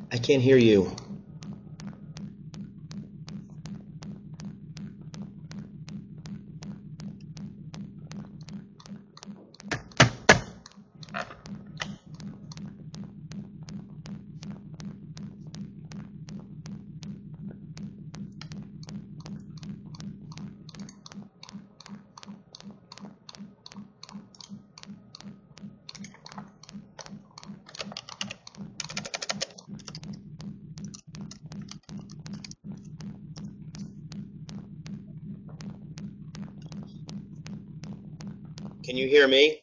I can't hear you. Can you hear me?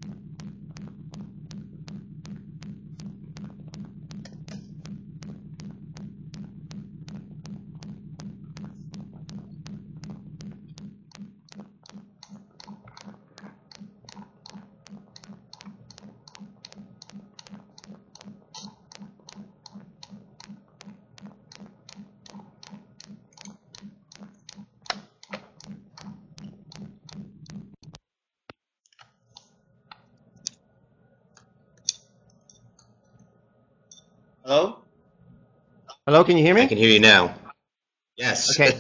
Hello? Hello, can you hear I me? can hear you now. Yes. Okay.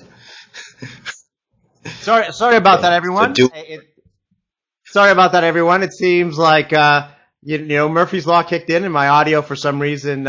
Sorry about that, Okay. So everyone. do Sorry about that, everyone. It seems like Murphy's Law kicked in, and my audio for some reason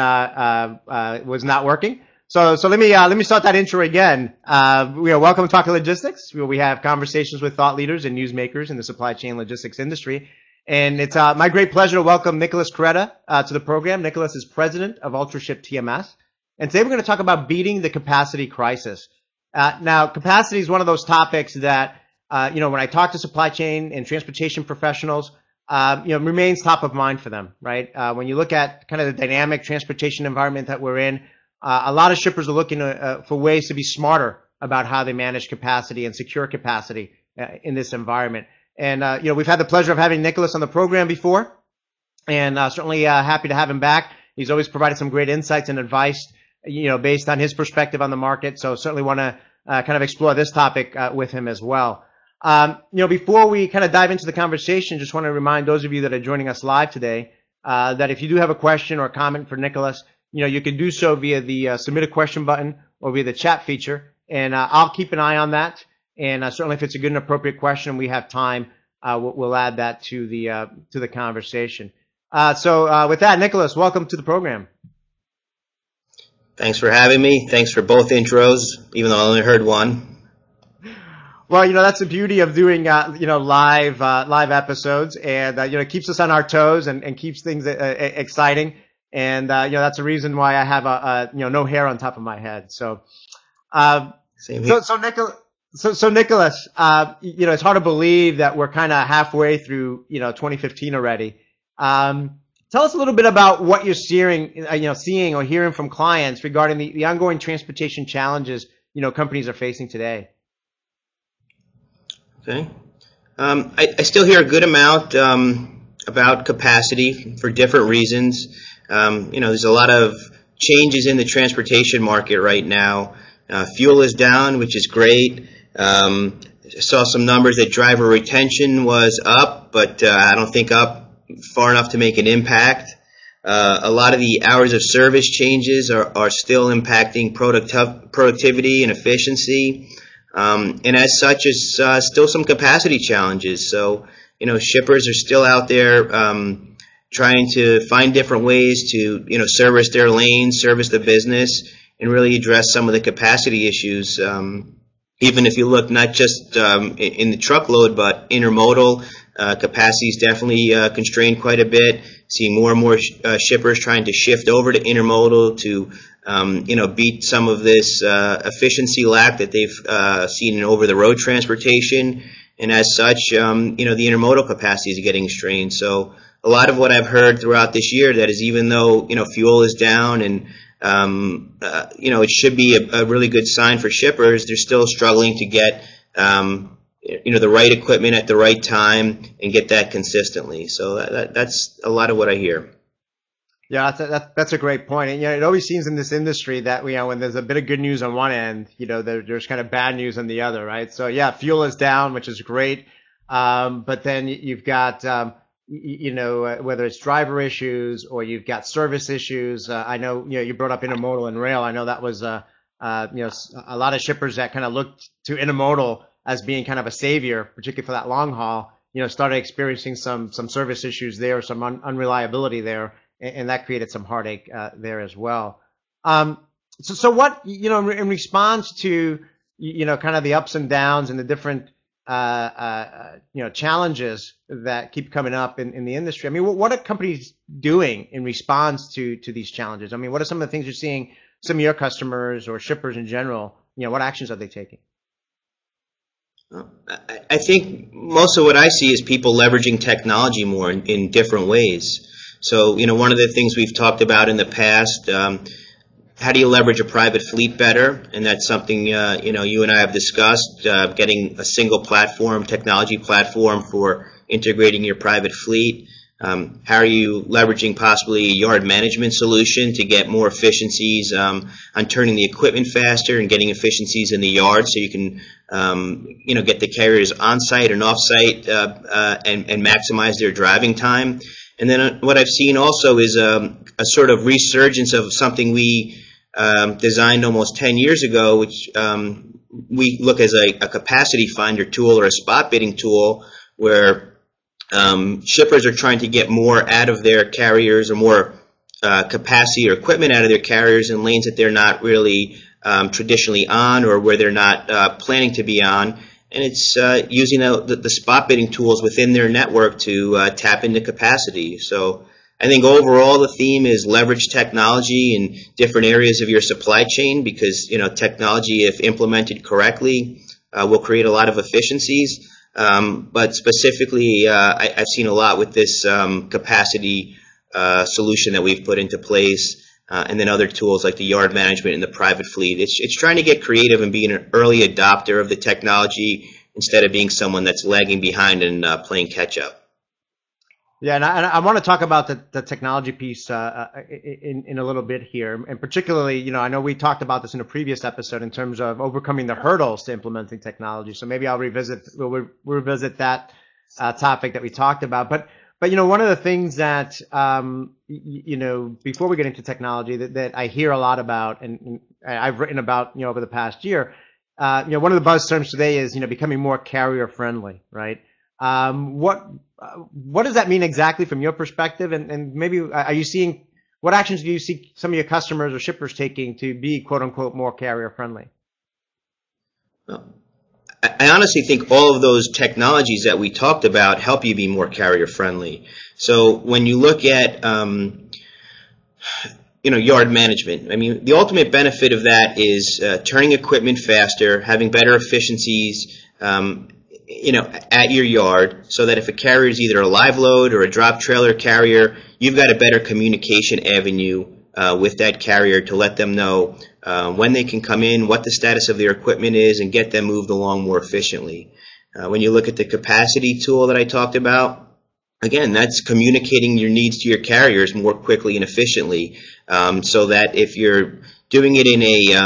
was not working. So let me start that intro again. Welcome to Talk Logistics, where we have conversations with thought leaders and newsmakers in the supply chain logistics industry. And it's my great pleasure to welcome Nicholas Coretta to the program. Nicholas is president of UltraShip TMS, and today we're going to talk about beating the capacity crisis. Now, capacity is one of those topics that when I talk to supply chain and transportation professionals, remains top of mind for them, right? When you look at kind of the dynamic transportation environment that we're in, a lot of shippers are looking for ways to be smarter about how they manage capacity and secure capacity in this environment. And, we've had the pleasure of having Nicholas on the program before, and certainly happy to have him back. He's always provided some great insights and advice, based on his perspective on the market. So certainly want to kind of explore this topic with him as well. Before we kind of dive into the conversation, just want to remind those of you that are joining us live today that if you do have a question or a comment for Nicholas, you can do so via the submit a question button or via the chat feature, and I'll keep an eye on that. And certainly, if it's a good and appropriate question, we have time, we'll add that to the conversation. So with that, Nicholas, welcome to the program. Thanks for having me. Thanks for both intros, even though I only heard one. Well, that's the beauty of doing, live episodes, and, it keeps us on our toes and keeps things exciting. And, that's the reason why I have no hair on top of my head. So, Same here. So Nicholas, it's hard to believe that we're kind of halfway through, 2015 already. Tell us a little bit about what you're seeing or hearing from clients regarding the ongoing transportation challenges, companies are facing today. Okay. I still hear a good amount about capacity for different reasons. There's a lot of changes in the transportation market right now. Fuel is down, which is great. I saw some numbers that driver retention was up, but I don't think up far enough to make an impact. A lot of the hours of service changes are still impacting productivity and efficiency. And as such, is still some capacity challenges. So, shippers are still out there trying to find different ways to, service their lanes, service the business, and really address some of the capacity issues. Even if you look not just in the truckload, but intermodal, capacity is definitely constrained quite a bit. Seeing more and more shippers trying to shift over to intermodal to beat some of this efficiency lack that they've seen in over-the-road transportation. And as such, the intermodal capacity is getting strained. So a lot of what I've heard throughout this year that is, even though, fuel is down and it should be a really good sign for shippers, they're still struggling to get, the right equipment at the right time and get that consistently. So that's a lot of what I hear. Yeah, that's a great point. And, it always seems in this industry that, when there's a bit of good news on one end, there's kind of bad news on the other, right? So yeah, fuel is down, which is great. But then you've got, whether it's driver issues or you've got service issues. I know, you brought up intermodal and rail. I know that was, a lot of shippers that kind of looked to intermodal as being kind of a savior, particularly for that long haul, started experiencing some service issues there, some unreliability there, and that created some heartache there as well. So what, in response to, kind of the ups and downs and the different, challenges that keep coming up in the industry. I mean, what are companies doing in response to these challenges? I mean, what are some of the things you're seeing some of your customers or shippers in general, what actions are they taking? I think most of what I see is people leveraging technology more in different ways. So, one of the things we've talked about in the past, how do you leverage a private fleet better? And that's something, you and I have discussed, getting a single platform, technology platform for integrating your private fleet. How are you leveraging possibly a yard management solution to get more efficiencies on turning the equipment faster and getting efficiencies in the yard so you can, get the carriers on-site and off-site and maximize their driving time. And then what I've seen also is a sort of resurgence of something we designed almost 10 years ago, which we look as a capacity finder tool or a spot bidding tool where shippers are trying to get more out of their carriers or more capacity or equipment out of their carriers in lanes that they're not really traditionally on or where they're not planning to be on. And it's using the spot bidding tools within their network to tap into capacity. So I think overall the theme is leverage technology in different areas of your supply chain because, technology, if implemented correctly, will create a lot of efficiencies. But specifically, I've seen a lot with this capacity solution that we've put into place, and then other tools like the yard management and the private fleet. It's trying to get creative and being an early adopter of the technology instead of being someone that's lagging behind and playing catch up. Yeah, and I want to talk about the technology piece in a little bit here, and particularly, I know we talked about this in a previous episode in terms of overcoming the hurdles to implementing technology. So maybe we'll revisit that topic that we talked about. But one of the things that before we get into technology that I hear a lot about and I've written about over the past year, one of the buzz terms today is becoming more carrier friendly, right? What does that mean exactly from your perspective? And maybe what actions do you see some of your customers or shippers taking to be quote unquote more carrier friendly? Well, I honestly think all of those technologies that we talked about help you be more carrier friendly. So when you look at, yard management, I mean, the ultimate benefit of that is turning equipment faster, having better efficiencies, at your yard so that if a carrier is either a live load or a drop trailer carrier, you've got a better communication avenue with that carrier to let them know when they can come in, what the status of their equipment is, and get them moved along more efficiently. When you look at the capacity tool that I talked about, again, that's communicating your needs to your carriers more quickly and efficiently so that if you're doing it in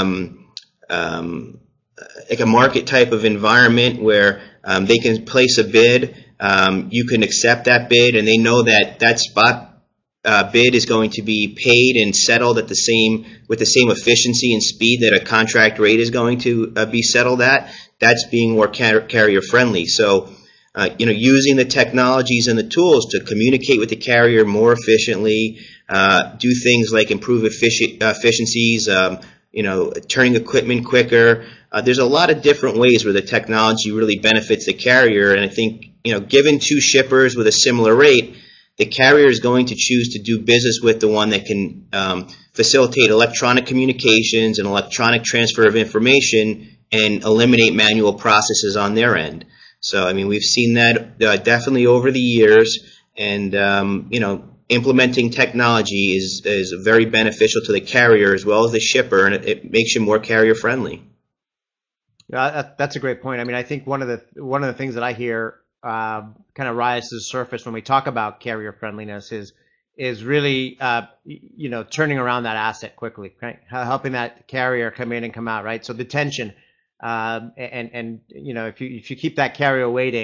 like a market type of environment where they can place a bid, you can accept that bid, and they know that spot bid is going to be paid and settled with the same efficiency and speed that a contract rate is going to be settled at. That's being more carrier friendly. So, using the technologies and the tools to communicate with the carrier more efficiently, do things like improve efficiencies, turning equipment quicker. There's a lot of different ways where the technology really benefits the carrier, and I think, given two shippers with a similar rate, the carrier is going to choose to do business with the one that can facilitate electronic communications and electronic transfer of information and eliminate manual processes on their end. So, I mean, we've seen that definitely over the years, and, implementing technology is very beneficial to the carrier as well as the shipper, and it makes you more carrier friendly. Yeah, that's a great point. I mean, I think one of the things that I hear kind of rise to the surface when we talk about carrier friendliness is really turning around that asset quickly, right? Helping that carrier come in and come out, right? So detention, and if you keep that carrier waiting,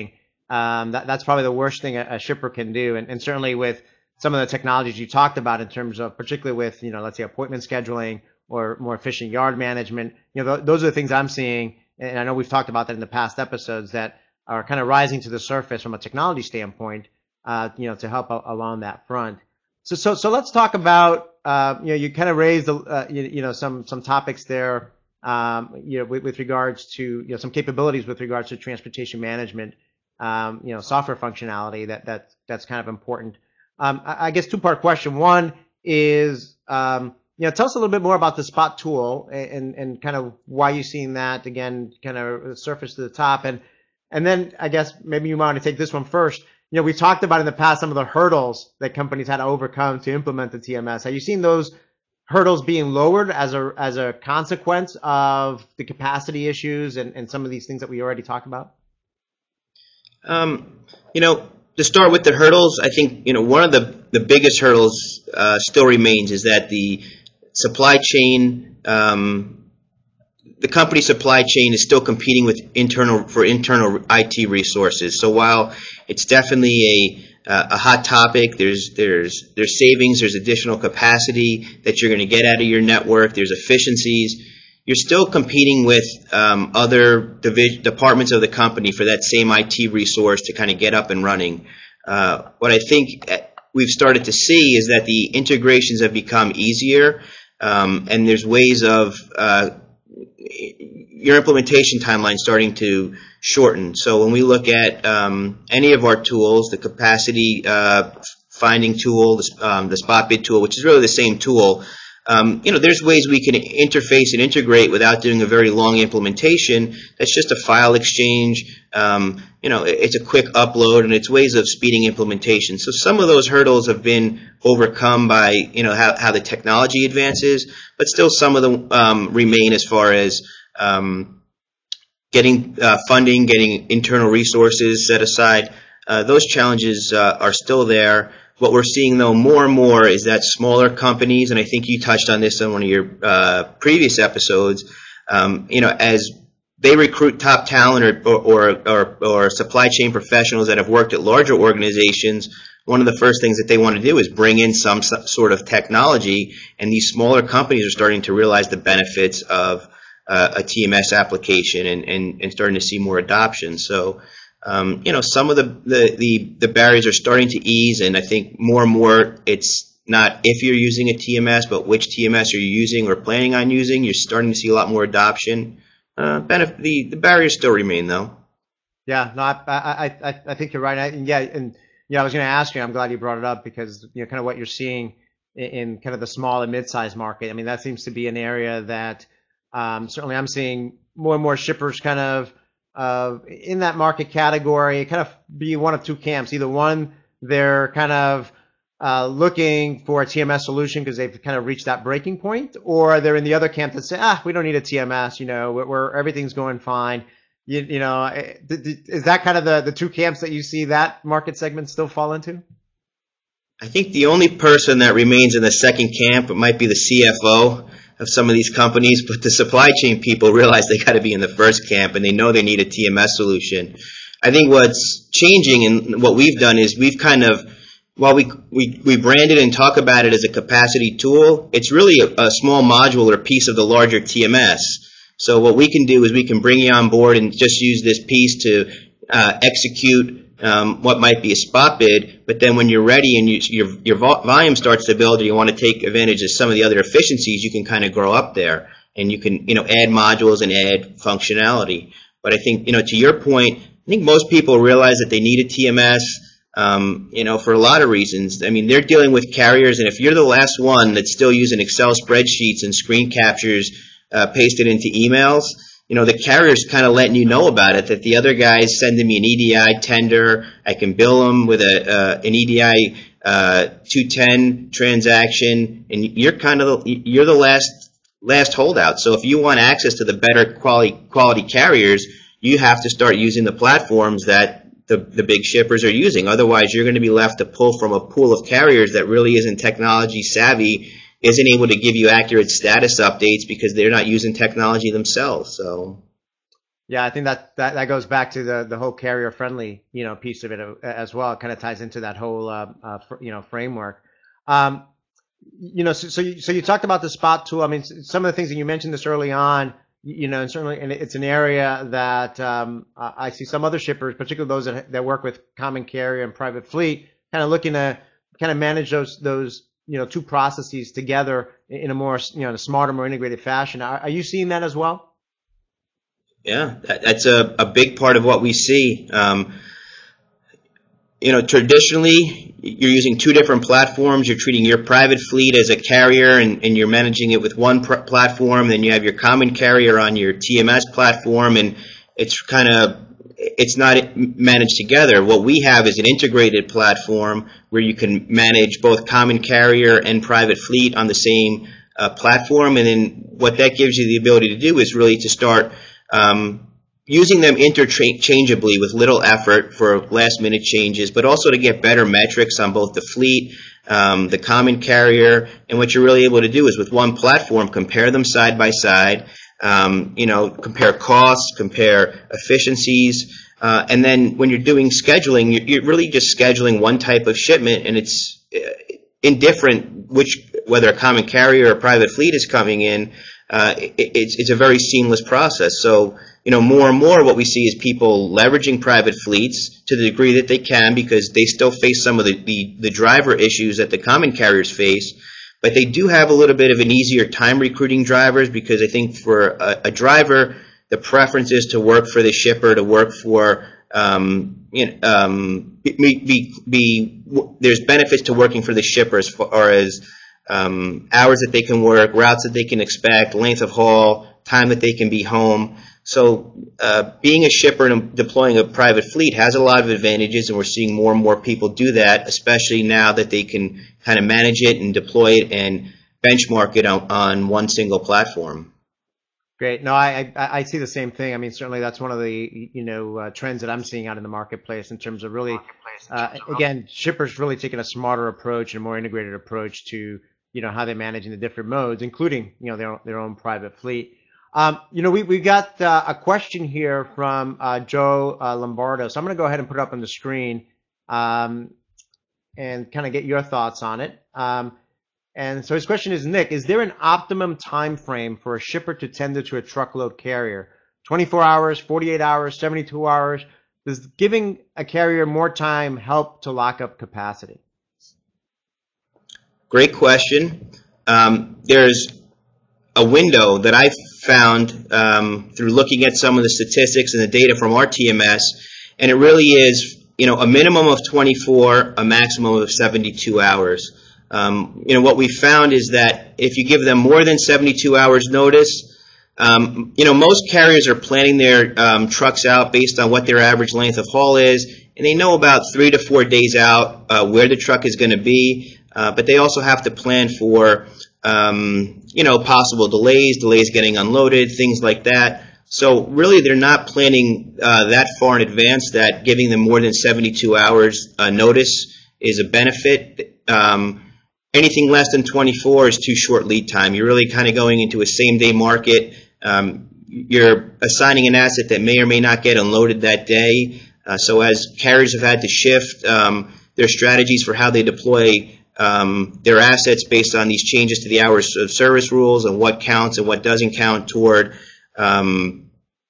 That's probably the worst thing a shipper can do. And certainly with some of the technologies you talked about in terms of, particularly with, let's say appointment scheduling or more efficient yard management, those are the things I'm seeing. And I know we've talked about that in the past episodes that are kind of rising to the surface from a technology standpoint, to help along that front. So let's talk about, you kind of raised, some topics there, with regards to, some capabilities with regards to transportation management, software functionality that's kind of important. I guess two-part question. One is, tell us a little bit more about the Spot tool and kind of why you're seeing that again, kind of surface to the top. And then I guess maybe you want to take this one first. We talked about in the past some of the hurdles that companies had to overcome to implement the TMS. Have you seen those hurdles being lowered as a consequence of the capacity issues and some of these things that we already talked about? To start with the hurdles, I think, one of the biggest hurdles still remains is that the supply chain, the company supply chain is still competing with internal IT resources. So while it's definitely a hot topic, there's savings, there's additional capacity that you're going to get out of your network, there's efficiencies. You're still competing with other departments of the company for that same IT resource to kind of get up and running. What I think we've started to see is that the integrations have become easier, and there's ways of your implementation timeline starting to shorten. So when we look at any of our tools, the capacity finding tool, the Spot Bid tool, which is really the same tool, there's ways we can interface and integrate without doing a very long implementation. That's just a file exchange. It's a quick upload, and it's ways of speeding implementation. So some of those hurdles have been overcome by, how the technology advances, but still some of them remain as far as getting funding, getting internal resources set aside. Those challenges are still there. What we're seeing, though, more and more is that smaller companies, and I think you touched on this in one of your previous episodes, as they recruit top talent or supply chain professionals that have worked at larger organizations, one of the first things that they want to do is bring in some sort of technology, and these smaller companies are starting to realize the benefits of a TMS application and starting to see more adoption. So some of the barriers are starting to ease, and I think more and more it's not if you're using a TMS, but which TMS are you using or planning on using. You're starting to see a lot more adoption. The barriers still remain, though. Yeah, no, I think you're right. I was going to ask you. I'm glad you brought it up because kind of what you're seeing in kind of the small and mid-sized market. I mean, that seems to be an area that certainly I'm seeing more and more shippers kind of in that market category, kind of be one of two camps. Either one, they're kind of looking for a TMS solution because they've kind of reached that breaking point, or they're in the other camp that say, we don't need a TMS, everything's going fine. Is that kind of the two camps that you see that market segment still fall into? I think the only person that remains in the second camp might be the CFO of some of these companies, but the supply chain people realize they got to be in the first camp, and they know they need a TMS solution. I think what's changing and what we've done is we've kind of, while we brand it and talk about it as a capacity tool, it's really a small module or piece of the larger TMS. So what we can do is we can bring you on board and just use this piece to execute what might be a spot bid, but then when you're ready and your volume starts to build and you want to take advantage of some of the other efficiencies, you can kind of grow up there and you can add modules and add functionality. But I think to your point, I think most people realize that they need a TMS for a lot of reasons. I mean, they're dealing with carriers, and if you're the last one that's still using Excel spreadsheets and screen captures pasted into emails, the carrier's kind of letting you know about it, that the other guy's sending me an EDI tender. I can bill them with an EDI 210 transaction, and you're the last holdout. So if you want access to the better quality carriers, you have to start using the platforms that the big shippers are using. Otherwise, you're going to be left to pull from a pool of carriers that really isn't technology savvy, isn't able to give you accurate status updates because they're not using technology themselves. So, Yeah, I think that goes back to the whole carrier friendly, piece of it as well. It kind of ties into that whole, framework. Um, so you talked about the spot tool. I mean, some of the things that you mentioned this early on, and certainly, and it's an area that I see some other shippers, particularly those that work with common carrier and private fleet, kind of looking to kind of manage those two processes together in a more in a smarter, more integrated fashion. Are you seeing that as well? Yeah, that's a big part of what we see. Traditionally, you're using two different platforms. You're treating your private fleet as a carrier, and you're managing it with one platform. Then you have your common carrier on your TMS platform, and it's not managed together. What we have is an integrated platform where you can manage both common carrier and private fleet on the same platform. And then what that gives you the ability to do is really to start using them interchangeably with little effort for last minute changes, but also to get better metrics on both the fleet, the common carrier, and what you're really able to do is with one platform, compare them side by side, compare costs, compare efficiencies, and then when you're doing scheduling, you're really just scheduling one type of shipment, and it's indifferent whether a common carrier or private fleet is coming in. It's a very seamless process. So, more and more what we see is people leveraging private fleets to the degree that they can, because they still face some of the driver issues that the common carriers face. But they do have a little bit of an easier time recruiting drivers, because I think for a driver, the preference is to work for the shipper, to work for, there's benefits to working for the shipper as far as hours that they can work, routes that they can expect, length of haul, time that they can be home. So being a shipper and deploying a private fleet has a lot of advantages, and we're seeing more and more people do that, especially now that they can kind of manage it and deploy it and benchmark it on one single platform. Great. No, I see the same thing. I mean, certainly that's one of the trends that I'm seeing out in the marketplace in terms of really, again, shippers really taking a smarter approach and more integrated approach to how they're managing the different modes, including their own private fleet. We got a question here from Joe Lombardo, so I'm going to go ahead and put it up on the screen and kind of get your thoughts on it. And so his question is, Nick, is there an optimum time frame for a shipper to tender to a truckload carrier? 24 hours, 48 hours, 72 hours? Does giving a carrier more time help to lock up capacity? Great question. There's a window that I found through looking at some of the statistics and the data from our TMS, and it really is, a minimum of 24, a maximum of 72 hours. What we found is that if you give them more than 72 hours notice, most carriers are planning their trucks out based on what their average length of haul is, and they know about 3 to 4 days out where the truck is going to be, but they also have to plan for possible delays getting unloaded, things like that. So really they're not planning that far in advance that giving them more than 72 hours notice is a benefit. Anything less than 24 is too short lead time. You're really kind of going into a same-day market. You're assigning an asset that may or may not get unloaded that day. So as carriers have had to shift their strategies for how they deploy their assets based on these changes to the hours of service rules and what counts and what doesn't count toward the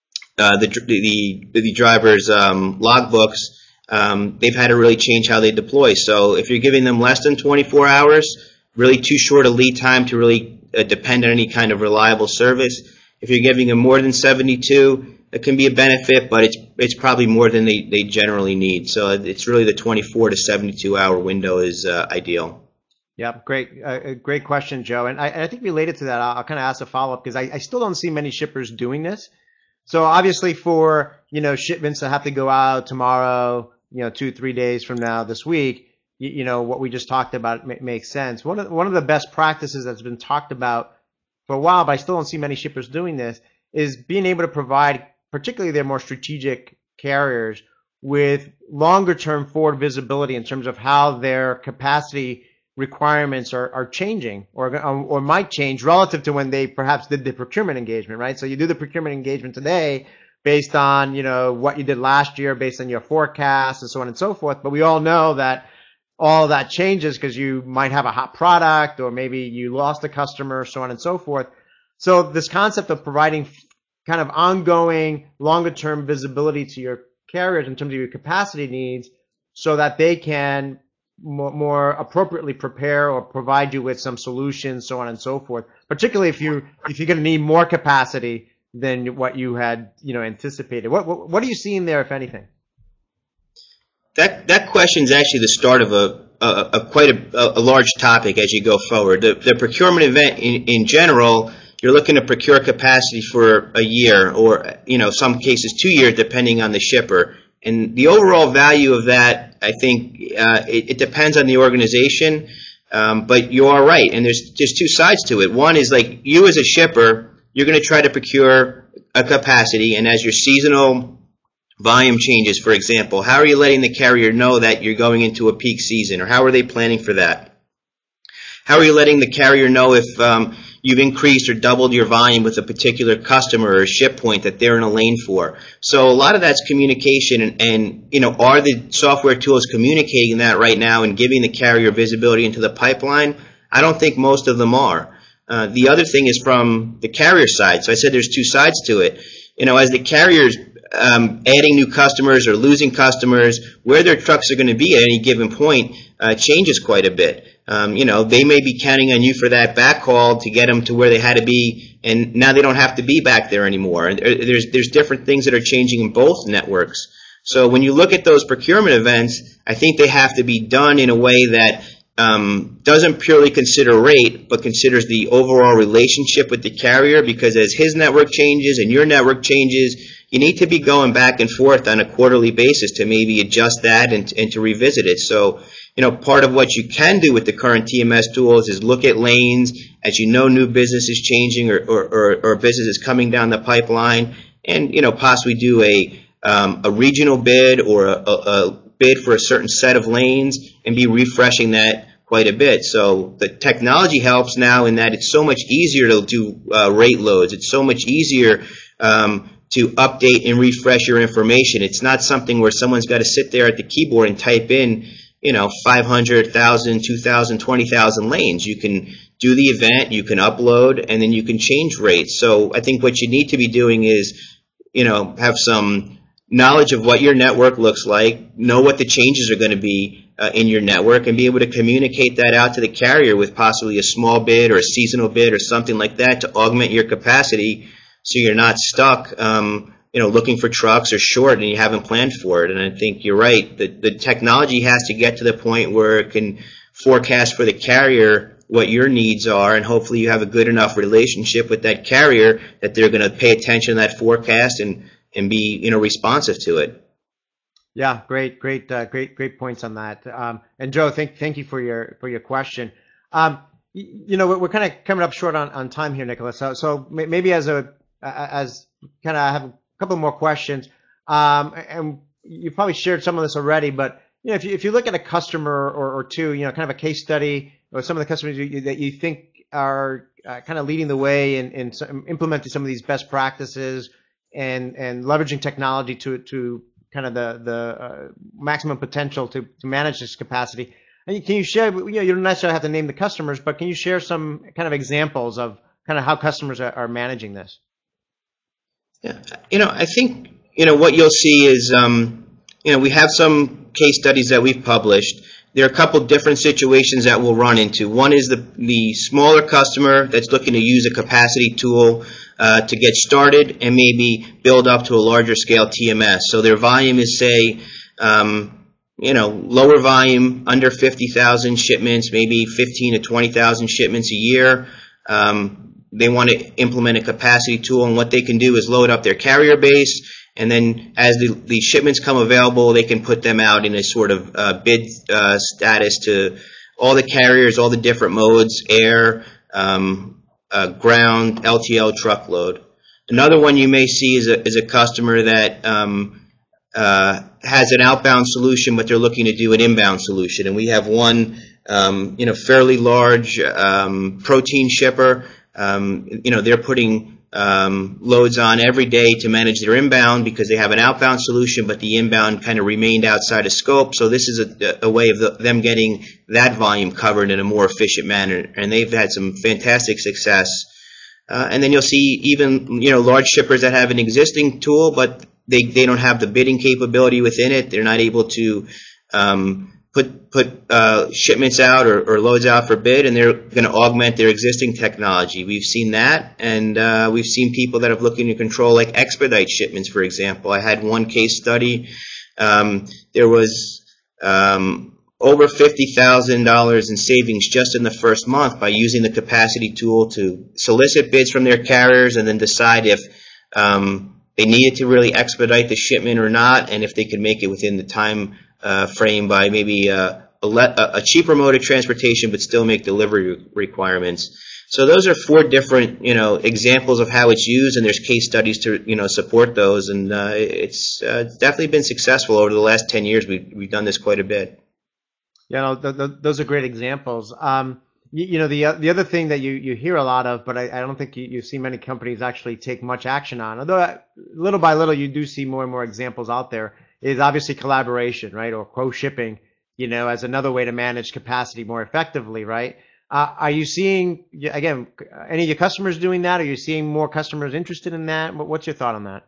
driver's logbooks, they've had to really change how they deploy. So if you're giving them less than 24 hours, really too short a lead time to really depend on any kind of reliable service. If you're giving them more than 72, it can be a benefit, but it's probably more than they generally need. So it's really the 24 to 72 hour window is ideal. Yeah, great question, Joe. And I think related to that, I'll kind of ask a follow-up because I still don't see many shippers doing this. So obviously for, shipments that have to go out tomorrow, 2-3 days from now this week, what we just talked about makes sense. One of the best practices that's been talked about for a while, but I still don't see many shippers doing this, is being able to provide, particularly their more strategic carriers, with longer term forward visibility in terms of how their capacity requirements are changing or might change relative to when they perhaps did the procurement engagement, right? So you do the procurement engagement today, based on, what you did last year, based on your forecast and so on and so forth. But we all know that all of that changes because you might have a hot product or maybe you lost a customer, so on and so forth. So this concept of providing kind of ongoing, longer term visibility to your carriers in terms of your capacity needs so that they can more appropriately prepare or provide you with some solutions, so on and so forth, particularly if you're going to need more capacity than what you had, anticipated. What are you seeing there, if anything? That question is actually the start of quite a large topic as you go forward. The procurement event in general, you're looking to procure capacity for a year or, some cases 2 years depending on the shipper. And the overall value of that, I think, it depends on the organization. But you are right. And there's just two sides to it. One is like you as a shipper, you're going to try to procure a capacity. And as your seasonal volume changes, for example, how are you letting the carrier know that you're going into a peak season? Or how are they planning for that? How are you letting the carrier know if you've increased or doubled your volume with a particular customer or a ship point that they're in a lane for? So a lot of that's communication and are the software tools communicating that right now and giving the carrier visibility into the pipeline? I don't think most of them are. The other thing is from the carrier side. So I said there's two sides to it. As the carriers adding new customers or losing customers, where their trucks are going to be at any given point changes quite a bit. They may be counting on you for that backhaul to get them to where they had to be, and now they don't have to be back there anymore. And there's different things that are changing in both networks. So when you look at those procurement events, I think they have to be done in a way that doesn't purely consider rate, but considers the overall relationship with the carrier, because as his network changes and your network changes, you need to be going back and forth on a quarterly basis to maybe adjust that and to revisit it. So, part of what you can do with the current TMS tools is look at lanes as new business is changing or business is coming down the pipeline, and, possibly do a regional bid or a bid for a certain set of lanes and be refreshing that quite a bit. So the technology helps now in that it's so much easier to do rate loads. It's so much easier to update and refresh your information. It's not something where someone's got to sit there at the keyboard and type in, 500, 1,000, 2,000, 20,000 lanes. You can do the event, you can upload, and then you can change rates. So I think what you need to be doing is, have some knowledge of what your network looks like, know what the changes are going to be in your network, and be able to communicate that out to the carrier with possibly a small bid or a seasonal bid or something like that to augment your capacity so you're not stuck looking for trucks or short and you haven't planned for it. And I think you're right. The technology has to get to the point where it can forecast for the carrier what your needs are, and hopefully you have a good enough relationship with that carrier that they're going to pay attention to that forecast and be responsive to it. Yeah, great points on that. And Joe, thank you for your question. We're kind of coming up short on time here, Nicholas. So maybe as kind of I have a couple more questions. And you probably shared some of this already, but if you look at a customer or two, kind of a case study or some of the customers that you think are kind of leading the way in implementing some of these best practices and leveraging technology to kind of the maximum potential to manage this capacity. And can you share, you don't necessarily have to name the customers, but can you share some kind of examples of kind of how customers are managing this? Yeah, I think, what you'll see is, we have some case studies that we've published. There are a couple different situations that we'll run into. One is the smaller customer that's looking to use a capacity tool to get started and maybe build up to a larger scale TMS. So their volume is, say, lower volume, under 50,000 shipments, maybe 15 to 20,000 shipments a year. They want to implement a capacity tool, and what they can do is load up their carrier base, and then as the shipments come available, they can put them out in a sort of bid status to all the carriers, all the different modes, air, ground, LTL, truckload. Another one you may see is a customer that has an outbound solution, but they're looking to do an inbound solution. And we have one, fairly large protein shipper. They're putting loads on every day to manage their inbound because they have an outbound solution, but the inbound kind of remained outside of scope. So this is a way of them getting that volume covered in a more efficient manner, and they've had some fantastic success. And then you'll see even, large shippers that have an existing tool, but they don't have the bidding capability within it. They're not able to put shipments out or loads out for bid, and they're going to augment their existing technology. We've seen that, and we've seen people that are looking to control like expedite shipments, for example. I had one case study. There was over $50,000 in savings just in the first month by using the capacity tool to solicit bids from their carriers and then decide if they needed to really expedite the shipment or not, and if they could make it within the time frame by maybe a cheaper mode of transportation but still make delivery requirements. So those are 4 different, examples of how it's used, and there's case studies to, support those, and it's definitely been successful over the last 10 years. We've done this quite a bit. Yeah, those are great examples. The other thing that you hear a lot of, but I don't think you see many companies actually take much action on, although little by little you do see more and more examples out there, is obviously collaboration, right? Or co-shipping, as another way to manage capacity more effectively, right? Are you seeing, again, any of your customers doing that? Are you seeing more customers interested in that? What's your thought on that?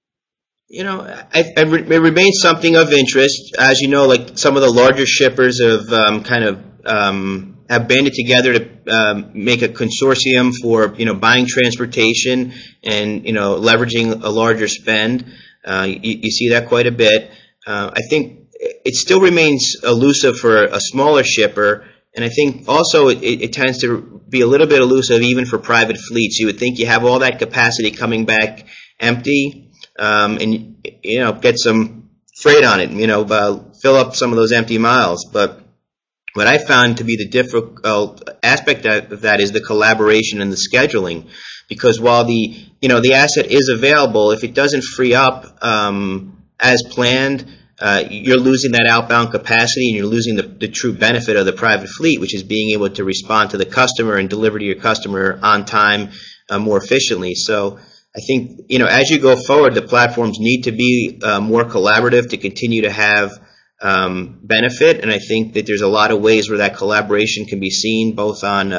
It remains something of interest. As you know, like some of the larger shippers have have banded together to make a consortium for buying transportation and leveraging a larger spend. You see that quite a bit. I think it still remains elusive for a smaller shipper, and I think also it tends to be a little bit elusive even for private fleets. You would think you have all that capacity coming back empty. And get some freight on it, fill up some of those empty miles. But what I found to be the difficult aspect of that is the collaboration and the scheduling, because while the asset is available, if it doesn't free up as planned, you're losing that outbound capacity, and you're losing the true benefit of the private fleet, which is being able to respond to the customer and deliver to your customer on time more efficiently. So I think, as you go forward, the platforms need to be more collaborative to continue to have benefit. And I think that there's a lot of ways where that collaboration can be seen, both on,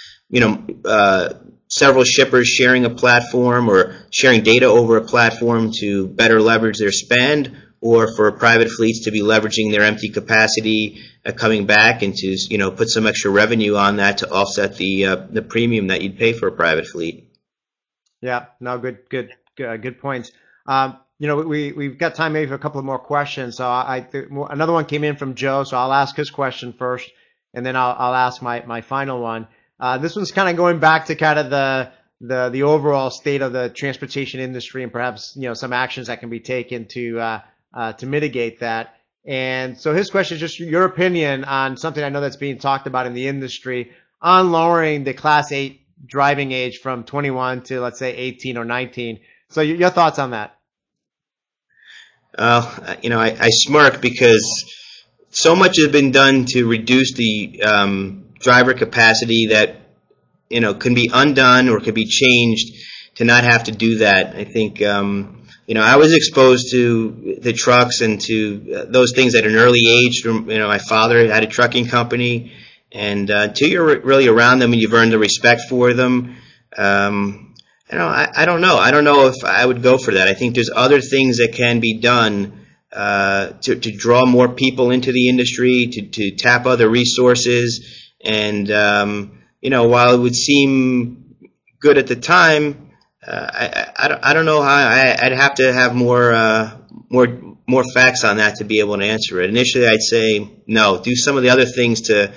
several shippers sharing a platform or sharing data over a platform to better leverage their spend, or for private fleets to be leveraging their empty capacity coming back and to, put some extra revenue on that to offset the premium that you'd pay for a private fleet. Yeah, no, good points. We've got time maybe for a couple of more questions. So another one came in from Joe, so I'll ask his question first, and then I'll ask my final one. This one's kind of going back to kind of the overall state of the transportation industry, and perhaps some actions that can be taken to mitigate that. And so his question is just your opinion on something I know that's being talked about in the industry on lowering the Class 8 driving age from 21 to, let's say, 18 or 19. So your thoughts on that? I smirk because so much has been done to reduce the driver capacity that, can be undone or could be changed to not have to do that. I think, I was exposed to the trucks and to those things at an early age. My father had a trucking company. And until you're really around them and you've earned the respect for them, I don't know. I don't know if I would go for that. I think there's other things that can be done to draw more people into the industry, to tap other resources. And, while it would seem good at the time, I don't know how. I'd have to have more facts on that to be able to answer it. Initially, I'd say no. Do some of the other things to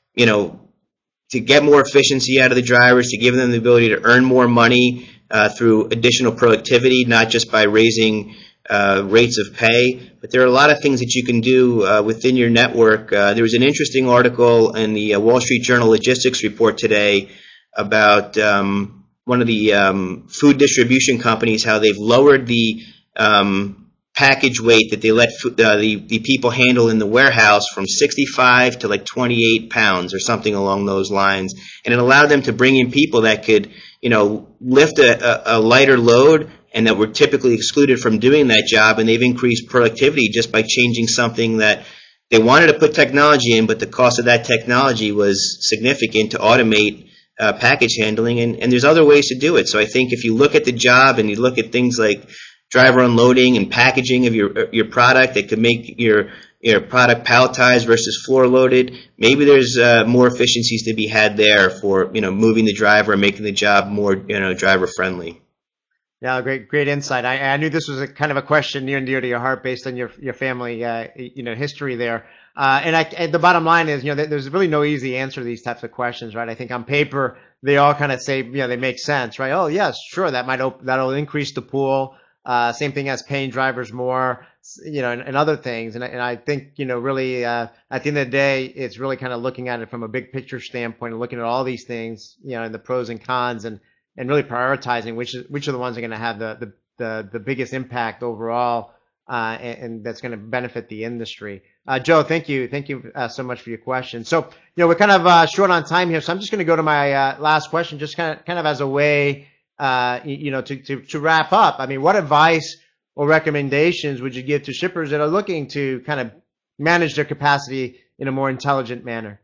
get more efficiency out of the drivers, to give them the ability to earn more money through additional productivity, not just by raising rates of pay. But there are a lot of things that you can do within your network. There was an interesting article in the Wall Street Journal Logistics Report today about one of the food distribution companies, how they've lowered the package weight that they let the people handle in the warehouse from 65 to like 28 pounds or something along those lines. And it allowed them to bring in people that could, lift a lighter load and that were typically excluded from doing that job, and they've increased productivity just by changing something that they wanted to put technology in, but the cost of that technology was significant to automate package handling, and there's other ways to do it. So I think if you look at the job and you look at things like driver unloading and packaging of your product that could make your product palletized versus floor loaded, maybe there's more efficiencies to be had there for moving the driver and making the job more driver friendly. Yeah, great insight. I knew this was a kind of a question near and dear to your heart based on your family history there. And the bottom line is, there's really no easy answer to these types of questions, right? I think on paper they all kind of say, they make sense, right? Oh, yes, sure, that'll increase the pool. Same thing as paying drivers more, and other things. And I think, really, at the end of the day, it's really kind of looking at it from a big picture standpoint and looking at all these things, and the pros and cons, and really prioritizing which are the ones that are going to have the biggest impact overall, and that's going to benefit the industry. Joe, thank you so much for your question. So, we're kind of short on time here, so I'm just going to go to my last question, just kind of as a way, to wrap up. I mean, what advice or recommendations would you give to shippers that are looking to kind of manage their capacity in a more intelligent manner?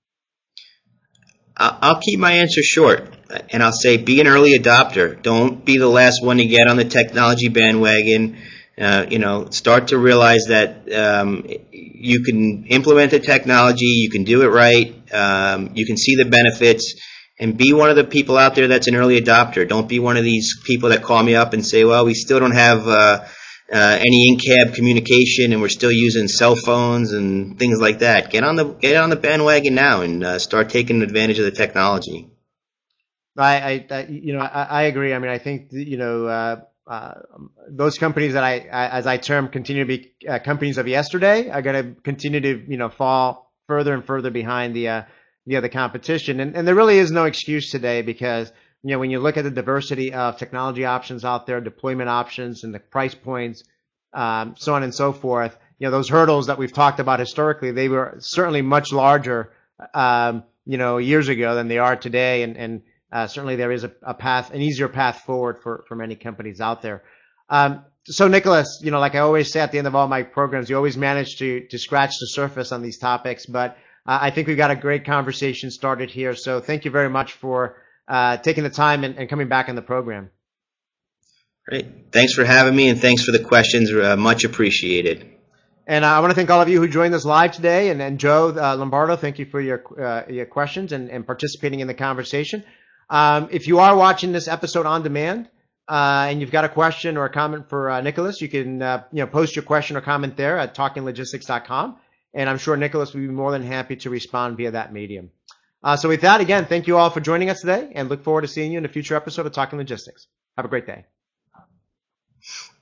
I'll keep my answer short, and I'll say be an early adopter. Don't be the last one to get on the technology bandwagon. Start to realize that you can implement the technology, you can do it right, you can see the benefits, and be one of the people out there that's an early adopter. Don't be one of these people that call me up and say, well, we still don't have any in-cab communication, and we're still using cell phones and things like that. Get on the bandwagon now and start taking advantage of the technology. I agree. I mean, I think those companies that as I term, continue to be companies of yesterday are going to continue to fall further and further behind the competition, and there really is no excuse today because. When you look at the diversity of technology options out there, deployment options, and the price points, so on and so forth, those hurdles that we've talked about historically, they were certainly much larger, years ago than they are today, and certainly there is an easier path forward for many companies out there. So Nicholas, like I always say at the end of all my programs, you always manage to scratch the surface on these topics, but I think we've got a great conversation started here. So thank you very much for taking the time and coming back on the program. Great. Thanks for having me, and thanks for the questions. Much appreciated. And I want to thank all of you who joined us live today. And Joe Lombardo, thank you for your questions and participating in the conversation. If you are watching this episode on demand and you've got a question or a comment for Nicholas, you can post your question or comment there at talkinglogistics.com. And I'm sure Nicholas will be more than happy to respond via that medium. So with that, again, thank you all for joining us today, and look forward to seeing you in a future episode of Talking Logistics. Have a great day.